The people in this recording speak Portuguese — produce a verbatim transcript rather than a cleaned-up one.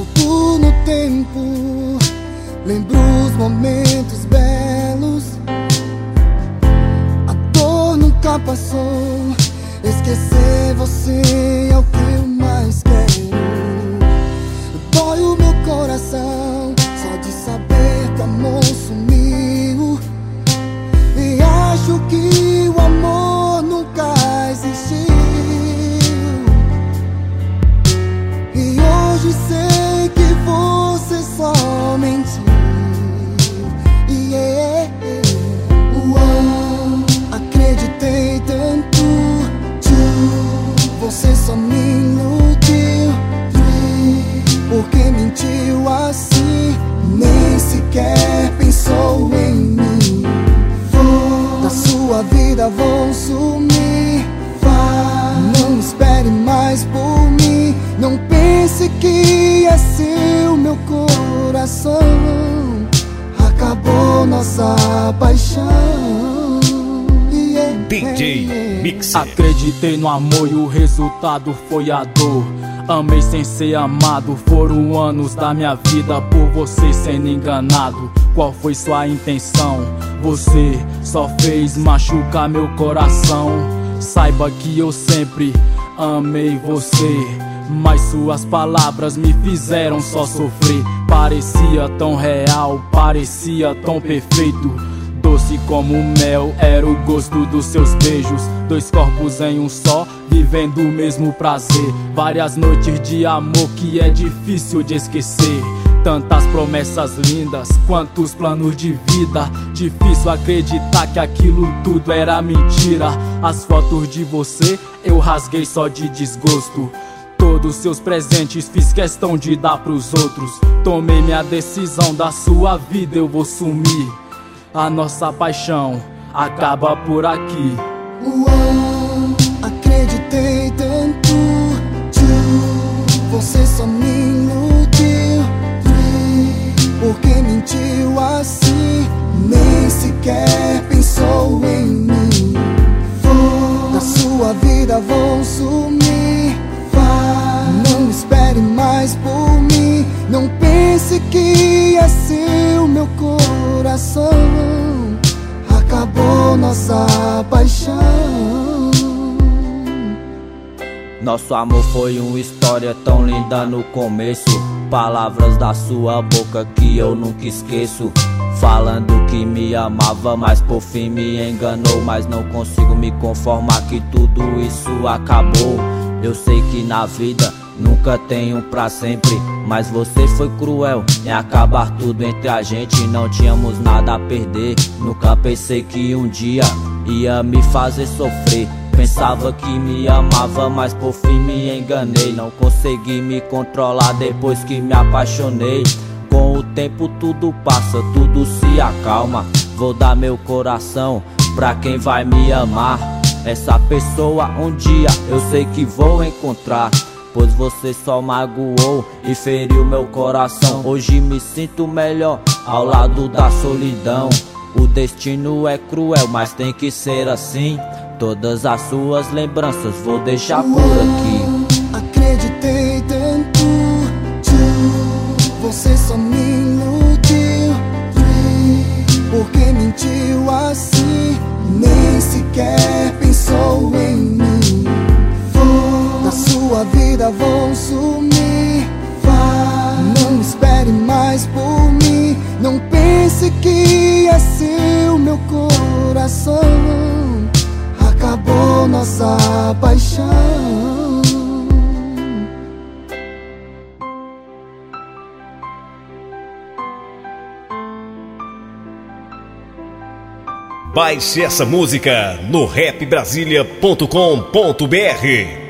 Volto no tempo, lembro os momentos belos. A dor nunca passou, esquecer você é o que eu mais quero. Dói o meu coração só de saber que o amor sumiu. E acho que o amor nunca existiu. E hoje sei que você só mentiu. Yeah. Uou, acreditei tanto. Você só me iludiu. Por que mentiu assim? Nem sequer pensou em mim. Da sua vida vou sumir. Não espere mais por mim. Não pense que é seu meu coração. Acabou nossa paixão. Yeah, D J Mixer. Acreditei no amor e o resultado foi a dor. Amei sem ser amado, foram anos da minha vida por você sendo enganado. Qual foi sua intenção? Você só fez machucar meu coração. Saiba que eu sempre amei você, mas suas palavras me fizeram só sofrer. Parecia tão real, parecia tão perfeito. Doce como mel era o gosto dos seus beijos. Dois corpos em um só, vivendo o mesmo prazer. Várias noites de amor que é difícil de esquecer. Tantas promessas lindas, quantos planos de vida. Difícil acreditar que aquilo tudo era mentira. As fotos de você eu rasguei só de desgosto. Todos seus presentes fiz questão de dar pros outros. Tomei minha decisão, da sua vida eu vou sumir. A nossa paixão acaba por aqui. Uou, acreditei tanto. Você só me iludiu. Por que mentiu assim? Nem sequer pensou em mim. Da sua vida vou sumir. Não espere mais por mim. Não pense que é seu meu coração. Acabou nossa paixão. Nosso amor foi uma história tão linda no começo. Palavras da sua boca que eu nunca esqueço. Falando que me amava, mas por fim me enganou. Mas não consigo me conformar que tudo isso acabou. Eu sei que na vida nunca tem um pra sempre, mas você foi cruel em acabar tudo entre a gente. Não tínhamos nada a perder. Nunca pensei que um dia ia me fazer sofrer. Pensava que me amava, mas por fim me enganei. Não consegui me controlar depois que me apaixonei. Com o tempo tudo passa, tudo se acalma. Vou dar meu coração pra quem vai me amar. Essa pessoa um dia eu sei que vou encontrar. Pois você só magoou e feriu meu coração. Hoje me sinto melhor ao lado da solidão. O destino é cruel, mas tem que ser assim. Todas as suas lembranças vou deixar por aqui. Acreditei tanto. Você só me iludiu. Por que mentiu assim? Nem sequer pensou em mim. Da sua vida vou sumir. Não espere mais por mim. Não pense que é seu meu coração. Acabou nossa paixão. Baixe essa música no rap brasilia ponto com ponto br.